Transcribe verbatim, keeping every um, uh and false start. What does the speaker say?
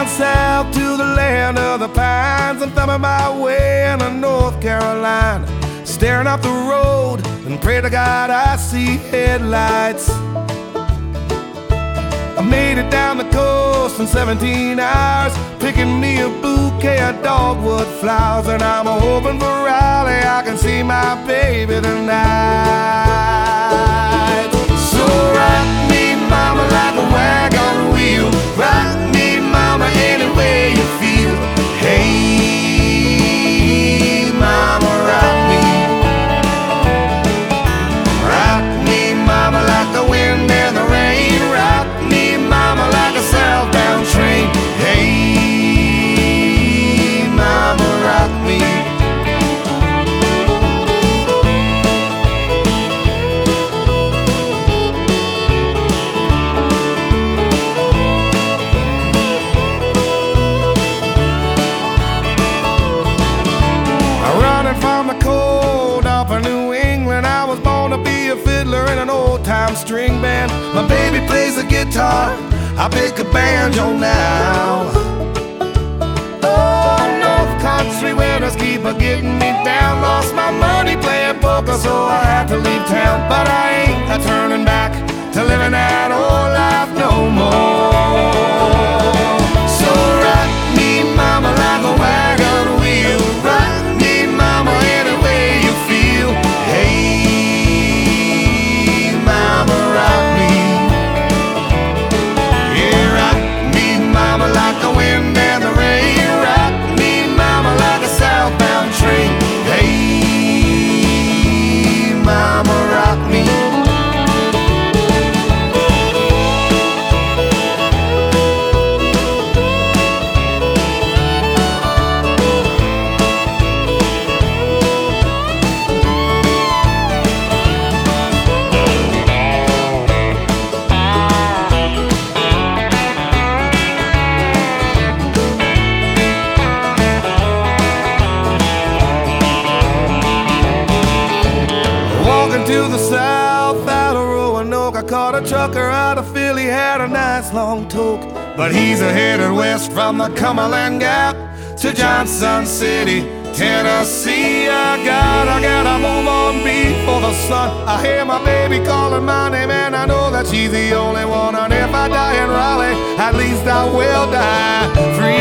down south to the land of the pines. I'm thumbing my way into North Carolina, staring up the road and pray to God I see headlights. I made it down the coast in seventeen hours, picking me a bouquet of dogwood flowers. And I'm hoping for Raleigh I can see my baby tonight. So rock me, mama, like a wagon wheel. Rock me, mama, any way you feel. Hey, mama, rock me. Rock me, mama, like the wind and the rain. Rock me, mama, like a southbound train. Hey, mama, rock me. From the cold up in New England, I was born to be a fiddler in an old-time string band. My baby plays the guitar, I pick a banjo now. Oh, North Country winters keep a getting me down. Lost my money playing poker, so I had to leave town. But I ain't a turning back to living that old life no more. So rock me, mama, like a wagon wheel. Rock mama, any way you feel. Hey, mama, rock me. Yeah, rock me, mama, like the wind and the rain. Rock me, mama, like a southbound train. Hey, mama, rock me. To the south out of Roanoke, I caught a trucker out of Philly, had a nice long toke. But he's a headed west from the Cumberland Gap to Johnson City, Tennessee. I gotta, gotta move on before the sun. I hear my baby calling my name and I know that she's the only one. And if I die in Raleigh, at least I will die free.